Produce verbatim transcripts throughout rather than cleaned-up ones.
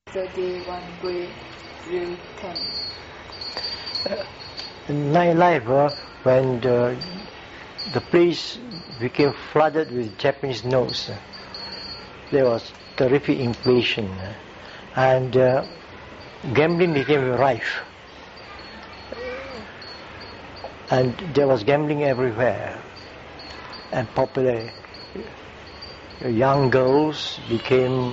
thirty one Gui Ryu Ten. Nightlife, uh, when the, the place became flooded with Japanese notes, uh, there was terrific inflation, uh, and uh, gambling became rife, and there was gambling everywhere, and popular. Young girls became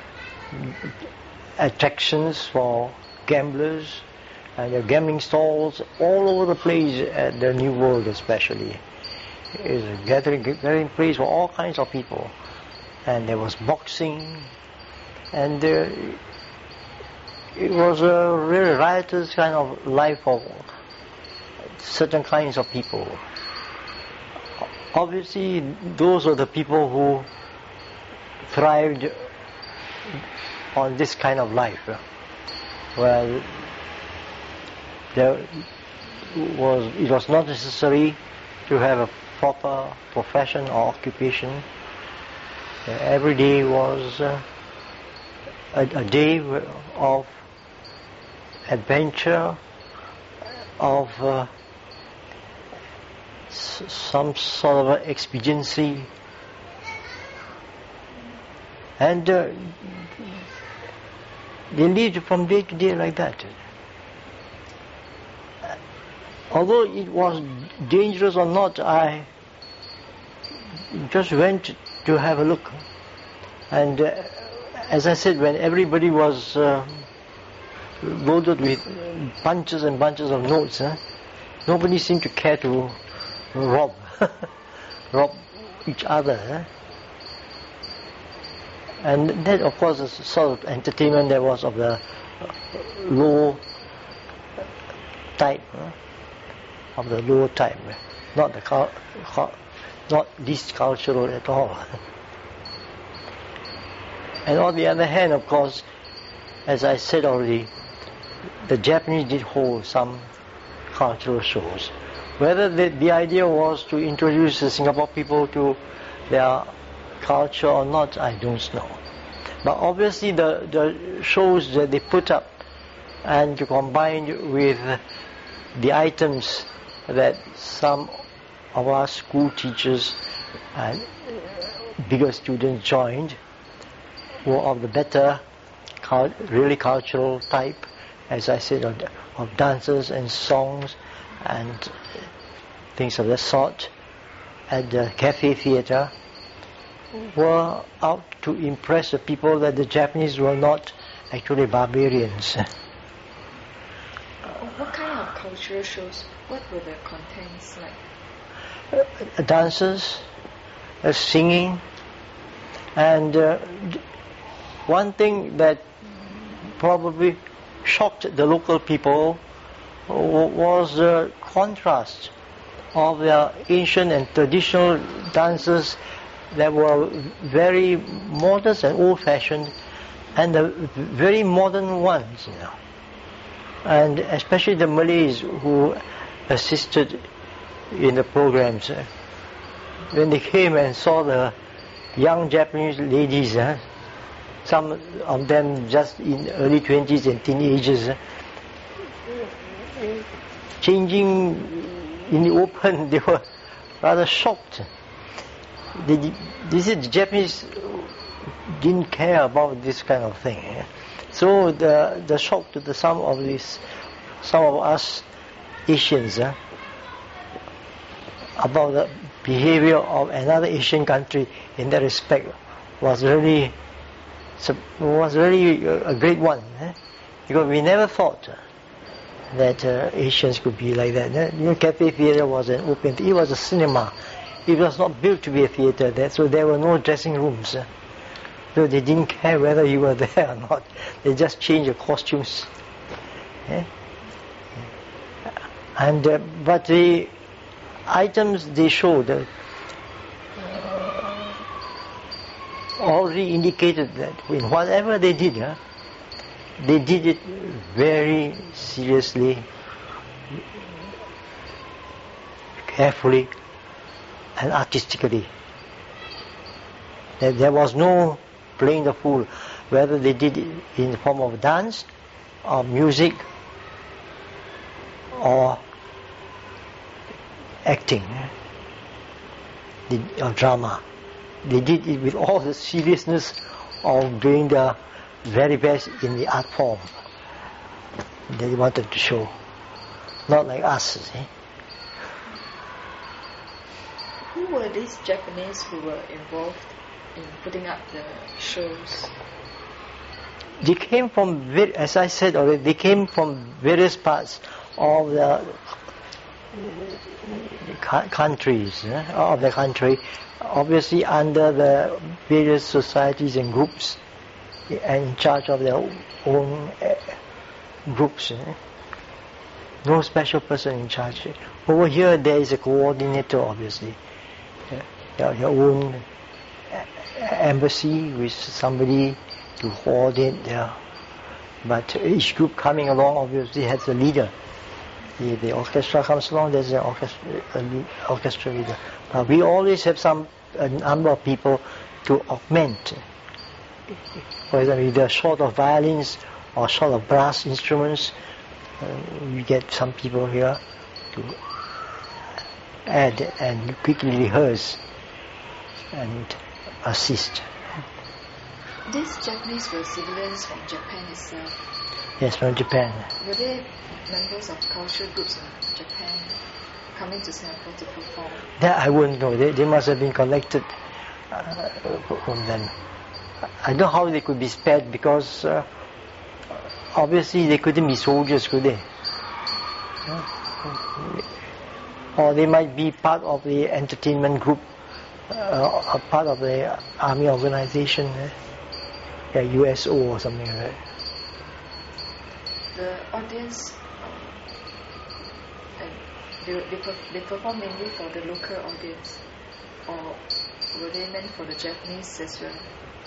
attractions for gamblers, and the gambling stalls all over the place at the New World especially is a gathering, gathering place for all kinds of people. And there was boxing, and uh, it was a really riotous kind of life for certain kinds of people. Obviously, those are the people who thrived on this kind of life. Well, there was it was not necessary to have a proper profession or occupation. Uh, every day was uh, a, a day of adventure, of uh, s- some sort of expediency, and uh, they lived from day to day like that. Although it was dangerous or not, I just went to have a look. And uh, as I said, when everybody was uh, loaded with bunches and bunches of notes, huh, nobody seemed to care to rob, rob each other. Huh? And that, of course, is sort of entertainment that was of the low type. Huh? Of the lower type, not the cul- cul- not this cultural at all. And on the other hand, of course, as I said already, the Japanese did hold some cultural shows. Whether the, the idea was to introduce the Singapore people to their culture or not, I don't know. But obviously the, the shows that they put up and combined with the items that some of our school teachers and bigger students joined were of the better, really cultural type, as I said, of, of dances and songs and things of that sort, at the cafe theatre, were out to impress the people that the Japanese were not actually barbarians. What kind of cultural shows? What were the contents like? Uh, dances, uh, singing, and uh, one thing that probably shocked the local people was the contrast of their ancient and traditional dances that were very modest and old-fashioned, and the very modern ones, you know. And especially the Malays who assisted in the programs, uh, when they came and saw the young Japanese ladies, uh, some of them just in early twenties and teenagers, uh, changing in the open, they were rather shocked. They, they said the Japanese didn't care about this kind of thing. Eh? So the the shock to the some of these, some of us Asians, uh, about the behavior of another Asian country in that respect was really was really a great one, eh? Because we never thought uh, that uh, Asians could be like that. Eh? You know, Cafe Theatre was an open. It was a cinema. It was not built to be a theatre, there, so there were no dressing rooms. Uh, So they didn't care whether you were there or not. They just changed the costumes. Yeah? And uh, but the items they showed uh, already indicated that in whatever they did, uh, they did it very seriously, carefully, and artistically. That there was no playing the fool, whether they did it in the form of dance or music or acting or drama. They did it with all the seriousness of doing the very best in the art form they wanted to show. Not like us, see. Who were these Japanese who were involved in putting up the shows? They came from, as I said already, they came from various parts of the countries, eh, of the country, obviously under the various societies and groups, and in charge of their own uh, groups. Eh. No special person in charge. Over here there is a coordinator, obviously. Yeah, your own embassy with somebody to coordinate there. But each group coming along obviously has a leader. The, the orchestra comes along, there's an orchestra, a orchestra leader. But we always have some a number of people to augment. For example, if they're short of violins or short of brass instruments, uh, we get some people here to add and quickly rehearse and assist. These Japanese were civilians from Japan itself. Yes, from Japan. Were they members of cultural groups in Japan coming to Singapore to perform? That I wouldn't know. They, they must have been collected uh, from them. I don't know how they could be spared, because uh, obviously they couldn't be soldiers, could they? Yeah. Or they might be part of the entertainment group, uh, or part of the army organization, eh? Yeah, U S O or something like that. The audience, uh, they, they, they perform mainly for the local audience, or were they meant for the Japanese as well?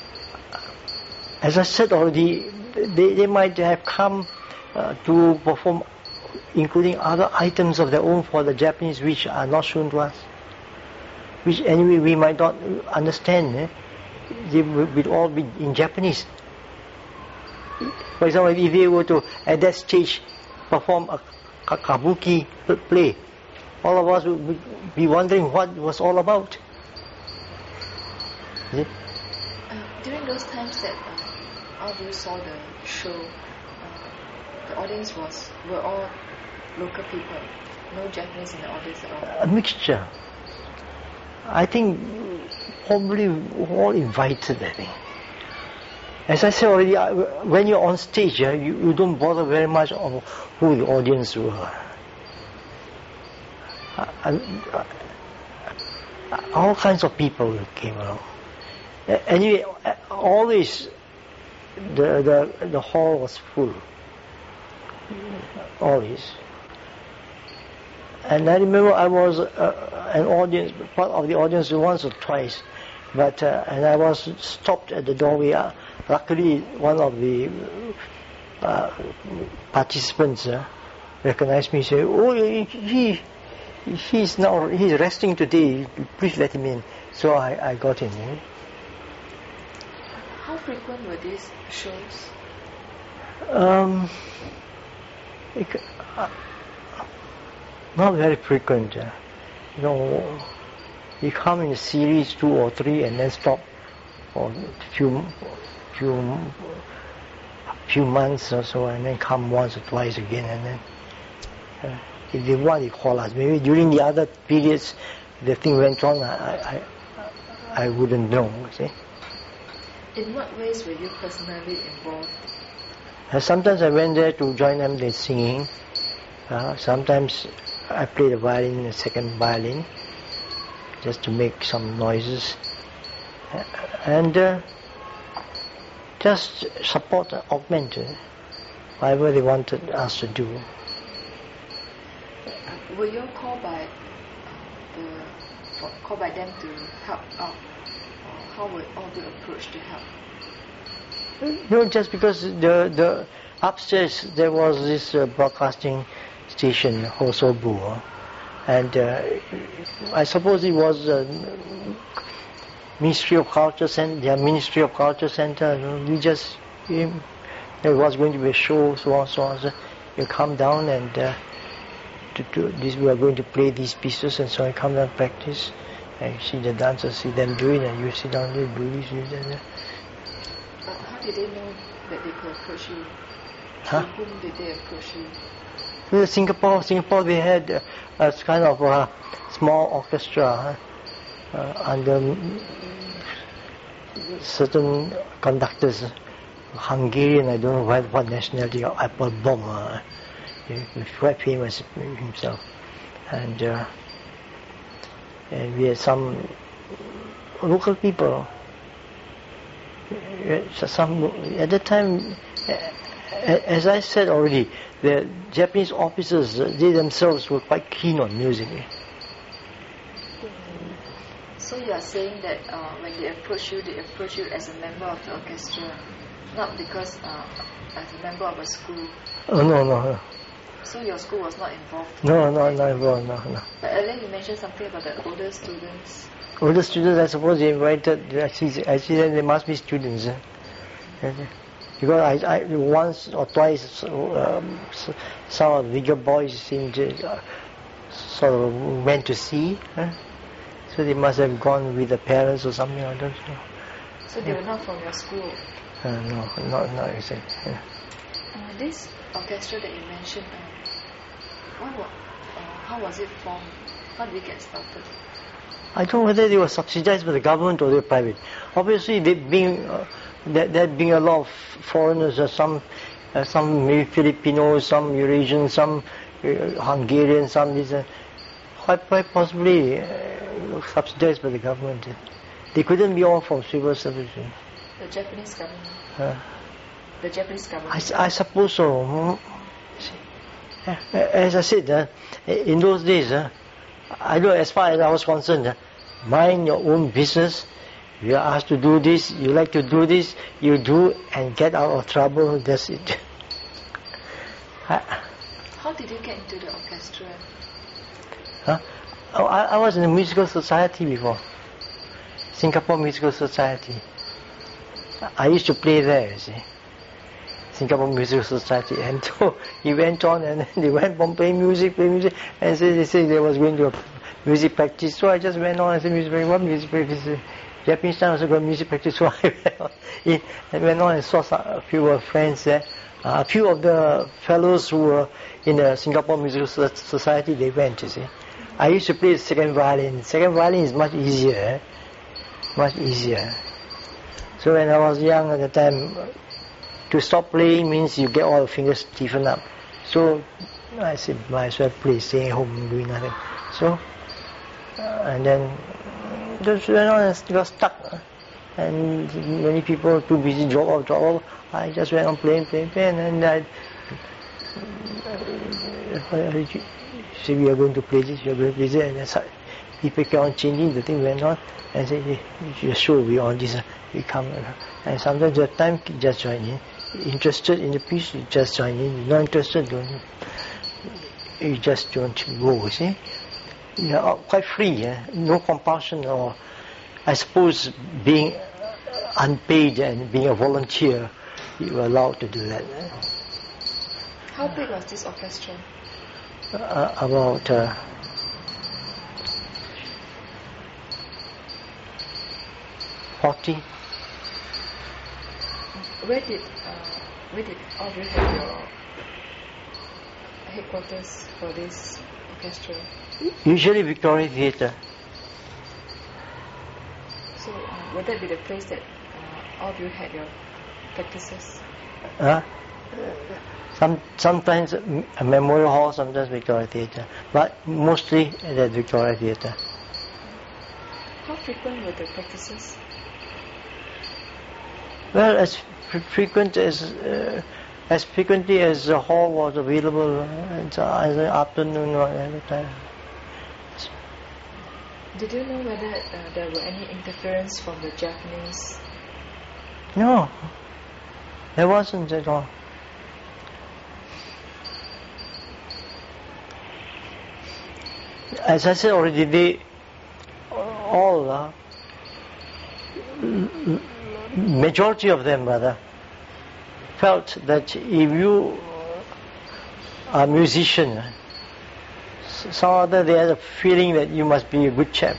As I said already, they, they might have come uh, to perform, including other items of their own for the Japanese which are not shown to us, which anyway we might not understand. Eh? They would all be in Japanese. For example, if they were to, at that stage, perform a kabuki play, all of us would be wondering what it was all about. Uh, during those times that uh, all of you saw the show, uh, the audience was were all local people, no Japanese in the audience at all? A mixture. I think probably all invited, I think. As I said already, when you're on stage, uh, you, you don't bother very much of who the audience were. Uh, uh, uh, all kinds of people came along. Uh, anyway, uh, always the, the, the hall was full. Always. And I remember I was uh, an audience, part of the audience once or twice, but uh, and I was stopped at the doorway. Uh, luckily, one of the uh, participants uh, recognized me and said, "Oh, he, he's now he's resting today. Please let him in." So I, I got in. Eh? How frequent were these shows? Um, it, uh, Not very frequent. Uh, you know, you come in a series, two or three, and then stop for a few, few, few months or so, and then come once or twice again, and then uh, if they want, they call us. Maybe during the other periods, the thing went on. I, I, I wouldn't know. See? In what ways were you personally involved? Uh, sometimes I went there to join them in singing. Uh, sometimes I played the violin, the second violin, just to make some noises, uh, and uh, just support, augment uh, whatever they wanted us to do. Uh, were you called by uh, the for, called by them to help out, or how were all the approach to help? No, just because the the upstairs there was this uh, broadcasting station, Hosobu, and uh, I suppose it was uh, Ministry of Culture Center, their Ministry of Culture Center. You know, we just, um, there was going to be a show, so on, so on. So you come down and uh, to, to this, we are going to play these pieces, and so I come down and practice. And you see the dancers, see them do it, and you sit down there, do this, do that. But how did they know that they could approach you? Huh? To whom did they approach you? In Singapore, Singapore, they had uh, a kind of a small orchestra huh? uh, under certain conductors. Hungarian, I don't know what, what nationality, Applebaum. Uh, he was quite famous himself. And, uh, and we had some local people. Some, at that time, as I said already, the Japanese officers, they themselves were quite keen on music. So you are saying that uh, when they approach you, they approach you as a member of the orchestra, not because uh, as a member of a school. Oh, no, no, no. So your school was not involved? No, no, not involved, no, no. But earlier you mentioned something about the older students. Older students, I suppose they invited, actually, actually there must be students. Eh? Because I, I, once or twice, um, some of the bigger boys seemed to, uh, sort of went to see. Eh? So they must have gone with the parents or something, I don't know. So they were not from your school? Uh, no, not, not exactly. Yeah. Uh, this orchestra that you mentioned, uh, what, uh, how was it formed? How did it get started? I don't know whether they were subsidized by the government or they were private. Obviously, they being uh, there, there being a lot of foreigners, uh, some uh, some maybe Filipinos, some Eurasians, some uh, Hungarians, some these, uh, quite, quite possibly uh, subsidized by the government. They couldn't be all from civil service. The Japanese government? Uh, the Japanese government? I, I suppose so. Hmm. As I said, uh, in those days, uh, I know as far as I was concerned, uh, mind your own business. You are asked to do this, you like to do this, you do and get out of trouble, that's it. How did you get into the orchestra? Huh? Oh, I, I was in the musical society before. Singapore Musical Society. I used to play there, you see. Singapore Musical Society. And so he went on and they went on playing music, playing music, and so they said they was going to a music practice. So I just went on and said, music practice, what music practice? Japanese time also got music practice, so I went on, I went on and saw some, a few of friends there. Uh, a few of the fellows who were in the Singapore Musical Society, they went, you see. I used to play the second violin. Second violin is much easier, eh? much easier. So when I was young at the time, to stop playing means you get all the fingers stiffened up. So I said, might as well play, staying home, doing nothing. So, uh, and then just went on and got stuck. And many people too busy, drop off, drop off. I just went on playing, playing, playing, and I uh, say we are going to play this, we are going to play this, and that's how people kept on changing, the thing went on, and say, hey, your show will be on this, we come, and sometimes at time just join in. Interested in the piece, you just join in. You're not interested, don't you just don't go, see? You're quite free, eh? No compulsion, or I suppose being unpaid and being a volunteer, you were allowed to do that. Eh? How big was this orchestra? Uh, about uh, forty. Where did uh, where did all of you have your headquarters for this orchestra? Usually Victoria Theatre. So uh, would that be the place that uh, all of you had your practices? Uh, some sometimes a Memorial Hall, sometimes Victoria Theatre, but mostly at the Victoria Theatre. How frequent were the practices? Well, as fr- frequent as uh, as frequently as the hall was available, uh, in the afternoon or every time. Did you know whether uh, there were any interference from the Japanese? No, there wasn't at all. As I said already, they all uh, majority of them rather, felt that if you are a musician, somehow they had a feeling that you must be a good chap,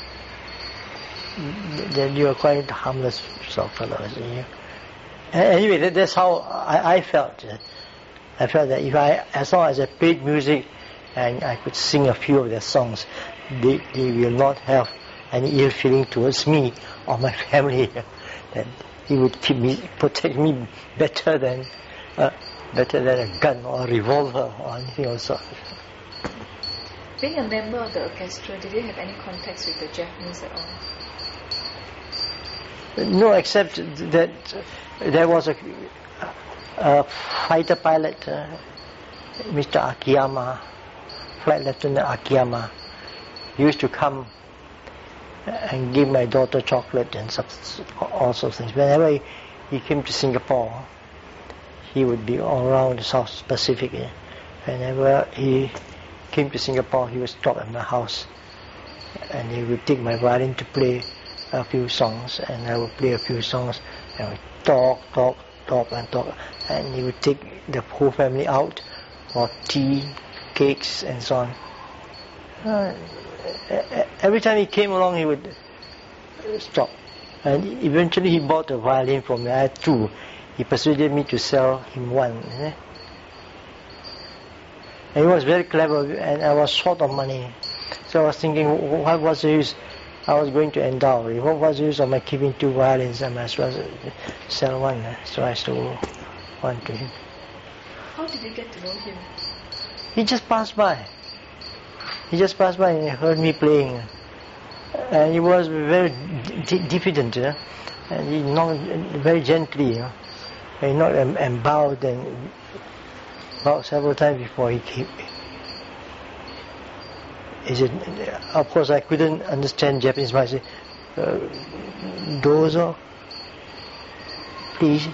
that you are quite harmless sort of fellows. Anyway, that, that's how I, I felt. I felt that if I, as long as I played music and I could sing a few of their songs, they, they will not have any ill feeling towards me or my family. That he would keep me, protect me better than, uh, better than a gun or a revolver or anything of the sort. Being a member of the orchestra, did you have any contacts with the Japanese at all? No, except that there was a, a fighter pilot, uh, Mister Akiyama, Flight Lieutenant Akiyama. He used to come and give my daughter chocolate and all sorts of things. Whenever he, he came to Singapore, he would be all around the South Pacific. Whenever he came to Singapore, he would stop at my house, and he would take my violin to play a few songs, and I would play a few songs, and we would talk, talk, talk, and talk, and he would take the whole family out for tea, cakes, and so on. Uh, every time he came along, he would stop, and eventually he bought a violin from me. I had two. He persuaded me to sell him one. Eh? And he was very clever, and I was short of money, so I was thinking, what was the use? I was going to endow. What was the use of my keeping two violins? I might as well sell one. So I sold one to him. How did you get to know him? He just passed by. He just passed by and he heard me playing. And he was very d- diffident, you know? And he knocked very gently, you know? And he knocked and, and bowed and bowed several times before he came. He said, of course I couldn't understand Japanese, but I said, uh, dozo, please.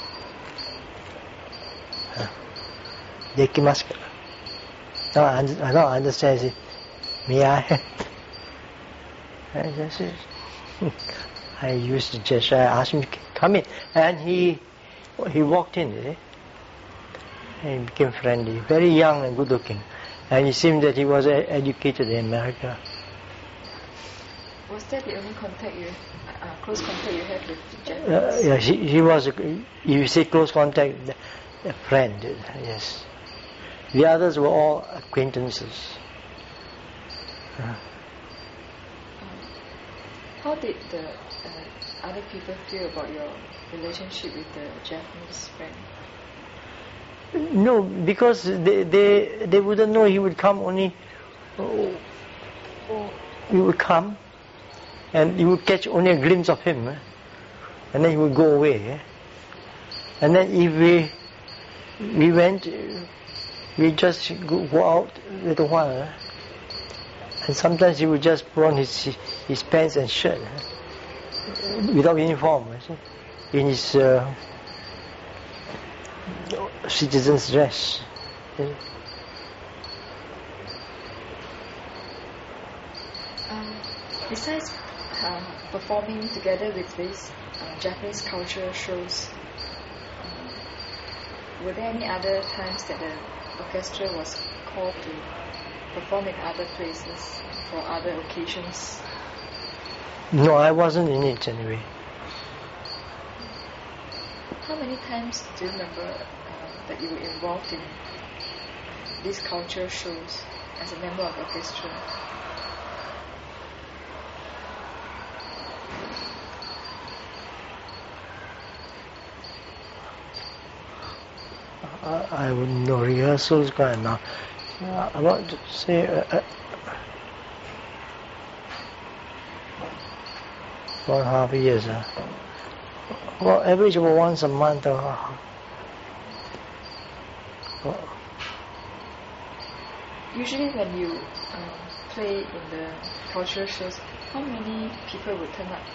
Uh, Dekimasu ka? No, I, I don't understand. I said, may I? I said, I used the gesture. I asked him to come in, and he he walked in, eh? And he became friendly, very young and good looking. And it seemed that he was a- educated in America. Was that the only contact you, uh, close contact you had with the Japanese? Uh, yeah, he, he was, a, if you say close contact, a friend, yes. The others were all acquaintances. Uh. Um, how did the uh, other people feel about your relationship with the Japanese friend? No, because they, they they wouldn't know. He would come only. Oh, oh, he would come, and you would catch only a glimpse of him, eh? And then he would go away. Eh? And then if we we went, we just go, go out a little while, eh? And sometimes he would just put on his his pants and shirt, eh? Without uniform, eh? in his. Uh, citizen's dress. Um, besides uh, performing together with these uh, Japanese cultural shows, uh, were there any other times that the orchestra was called to perform in other places for other occasions? No, I wasn't in it anyway. How many times do you remember uh, that you were involved in these cultural shows as a member of the orchestra? Uh, I wouldn't know rehearsals going on. Uh, I want to say uh, uh, one and a half years. Uh, well, average about once a month. Uh, well, Usually when you um, play in the cultural shows, how many people would turn up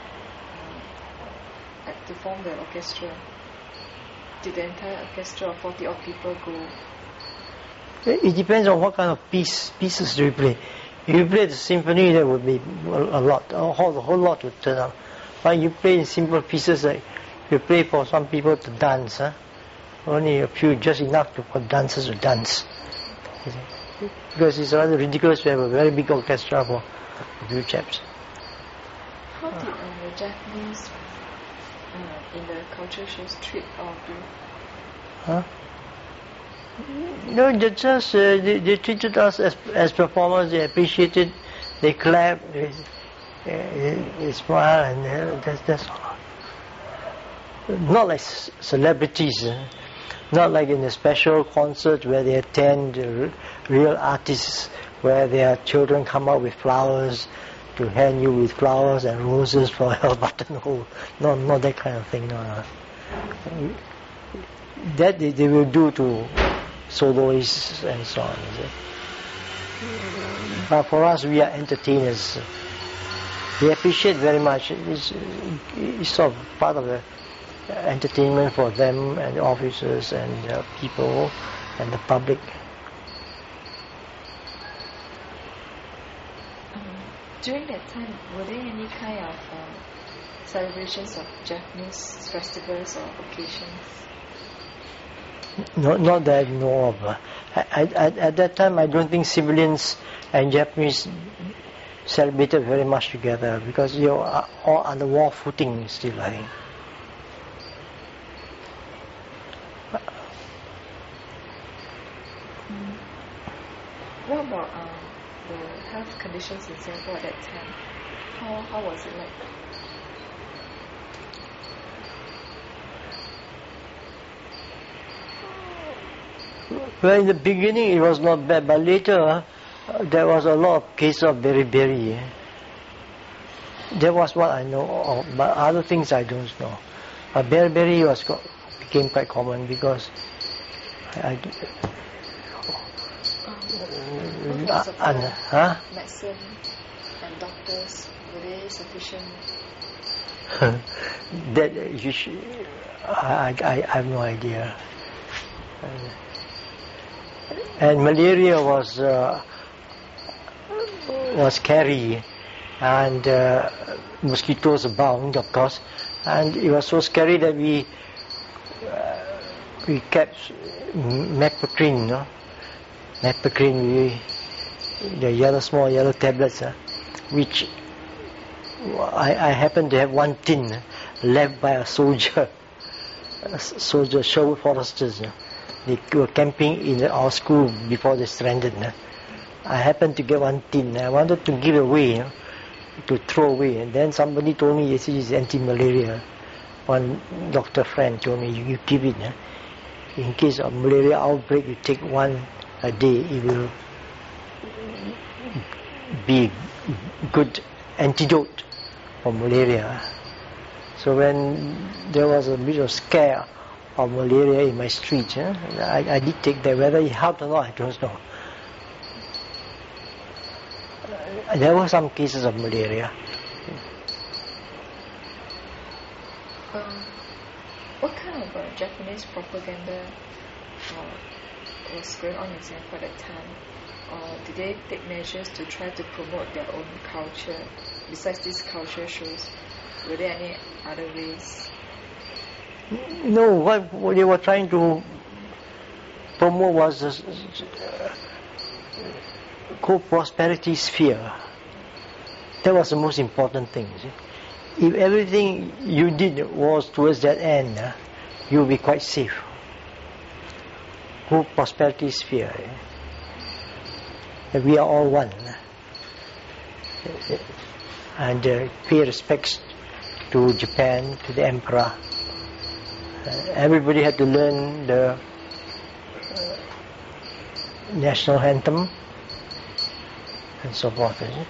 uh, at, to form the orchestra? Did the entire orchestra of forty odd people go? it depends on what kind of piece pieces do you play. If you play the symphony, there would be a lot. A whole, a whole lot would turn up. But you play in simple pieces like you play for some people to dance, huh? Only a few, just enough to, for dancers to dance. Because it's rather ridiculous to have a very big orchestra for a few chaps. How did uh, the Japanese uh, in the culture shows treat all of you? Huh? No, they just uh, they, they treated us as as performers. They appreciated, they clapped, they, they, they smiled, and uh, that's that's all. Not like c- celebrities, uh, not like in a special concert where they attend uh, r- real artists, where their children come out with flowers to hand you with flowers and roses for your buttonhole. No, not that kind of thing. No, no. That they, they will do to soloists and so on. Is it? But for us, we are entertainers. We appreciate very much. It's, it's sort of part of the entertainment for them and the officers and uh, people and the public. Um, during that time, were there any kind of uh, celebrations of Japanese festivals or occasions? Not, not that I know of. I, I, at, at that time, I don't think civilians and Japanese celebrated very much together because you are all on the war footing still, I think. Mm. What about um, the health conditions in Singapore at that time? How, how was it like? Well, in the beginning it was not bad, but later uh, there was a lot of cases of beriberi. Eh? That was what I know of, but other things I don't know. But beriberi was co- became quite common because I, I Um, what uh, was the and, huh? medicine and doctors, were they sufficient? that you should, I, I, I have no idea. And malaria was uh, was scary, and uh, mosquitoes abound, of course, and it was so scary that we uh, we kept mepacrin, no, mepacrin, we, the yellow small yellow tablets, uh, which I, I happened to have one tin left by a soldier, a soldier Sherwood Foresters. Uh, They were camping in our school before they stranded. Uh. I happened to get one tin. I wanted to give away, you know, to throw away. And then somebody told me this is anti-malaria. One doctor friend told me, you, you give it. Uh. In case of malaria outbreak, you take one a day. It will be good antidote for malaria. So when there was a bit of scare of malaria in my street, eh? I, I did take that. Whether it helped or not, I don't know. Uh, there were some cases of malaria. Um, what kind of uh, Japanese propaganda uh, was going on in Singapore at that time? Or did they take measures to try to promote their own culture besides these culture shows? Were there any other ways? No, what, what they were trying to promote was the uh, co-prosperity sphere. That was the most important thing. See? If everything you did was towards that end, uh, you'll be quite safe. Co-prosperity sphere. Eh? That we are all one. Uh, and uh, pay respects to Japan, to the emperor. Uh, everybody had to learn the uh, national anthem and so forth. Is it?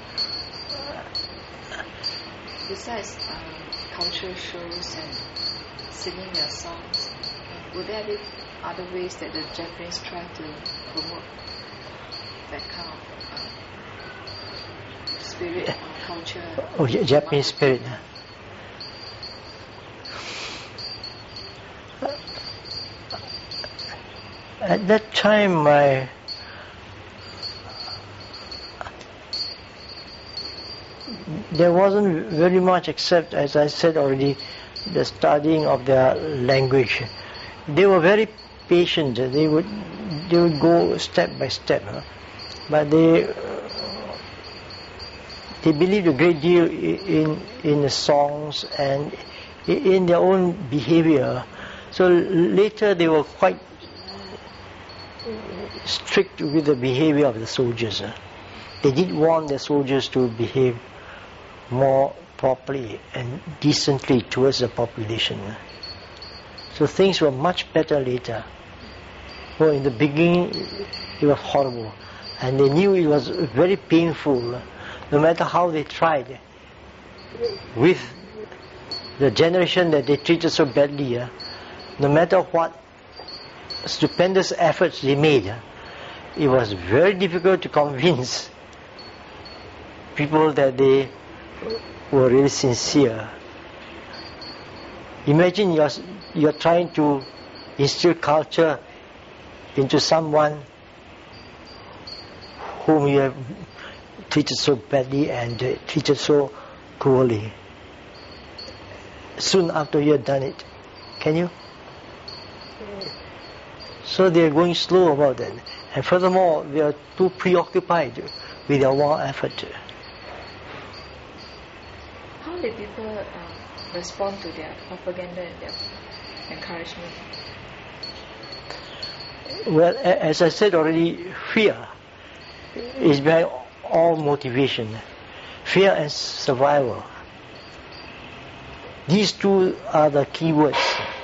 Besides um, cultural shows and singing their songs, were there any other ways that the Japanese tried to promote that kind of uh, spirit or culture? Oh, J- Japanese spirit. Huh? At that time, I there wasn't very much except, as I said already, the studying of their language. They were very patient. They would they would go step by step, huh? But they they believed a great deal in in the songs and in their own behavior. So later they were quite strict with the behavior of the soldiers. Huh? They did want the soldiers to behave more properly and decently towards the population. So things were much better later. Well, in the beginning it was horrible, and they knew it was very painful. No matter how they tried, with the generation that they treated so badly, uh, no matter what stupendous efforts they made, uh, it was very difficult to convince people that they were really sincere. Imagine you're, you're trying to instill culture into someone whom you have treated so badly and uh, treated so cruelly. Soon after you have done it, can you? So they are going slow about that. And furthermore, they are too preoccupied with their war effort. How did people uh, respond to their propaganda and their encouragement? Well, as I said already, fear is behind all motivation. Fear and survival. These two are the key words.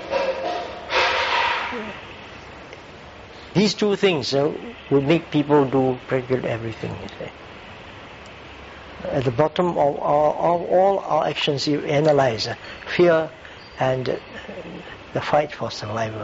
These two things uh, would make people do practically everything. At the bottom of, our, of all our actions, you analyze uh, fear and uh, the fight for survival.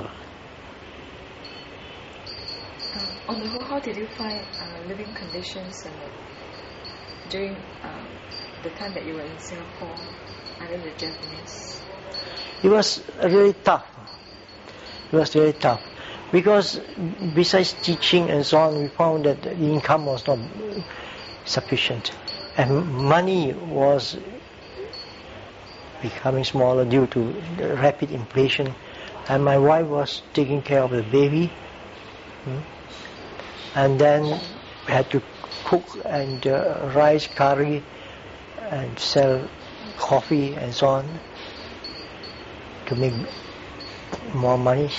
Uh, on the whole, how did you find uh, living conditions uh, during uh, the time that you were in Singapore under the Japanese? It was really tough. It was really tough. Because besides teaching and so on, we found that the income was not sufficient. And money was becoming smaller due to the rapid inflation. And my wife was taking care of the baby. Hmm? And then we had to cook and uh, rice, curry, and sell coffee and so on to make more money.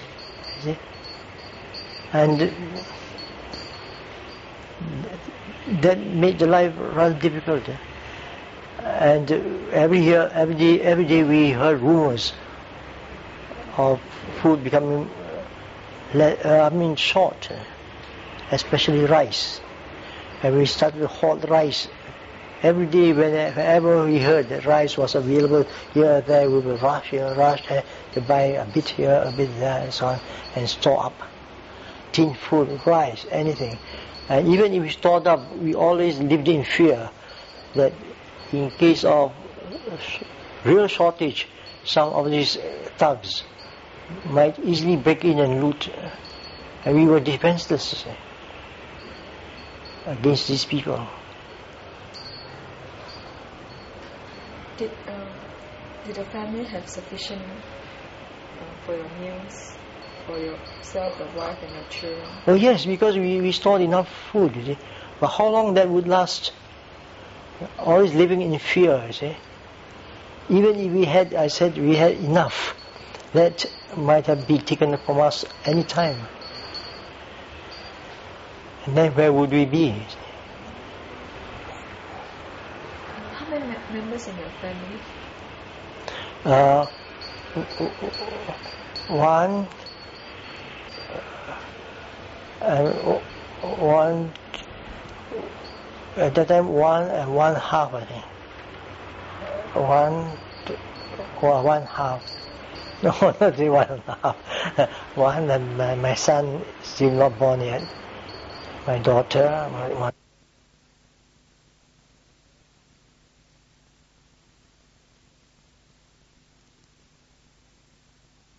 And that made the life rather difficult. And every year, every day, every day we heard rumors of food becoming, I mean, short, especially rice. And we started to hoard rice. Every day, whenever we heard that rice was available here or there, we would rush here, rush there to buy a bit here, a bit there, and so on, and store up. Tin food, rice, anything. And even if we stored up, we always lived in fear that in case of real shortage, some of these thugs might easily break in and loot. And we were defenseless against these people. Did, uh, did the family have sufficient uh, for your meals? For yourself, your wife and your children? Oh yes, because we, we stored enough food, you see. But how long that would last? Always living in fear, you see. Even if we had, I said, we had enough, that might have been taken from us any time. And then where would we be? How many members in your family? Uh, one, and one, at that time one and one half, I think. One, two, or one half. No, not really one and a half. One, and my, my son is still not born yet. My daughter, my, my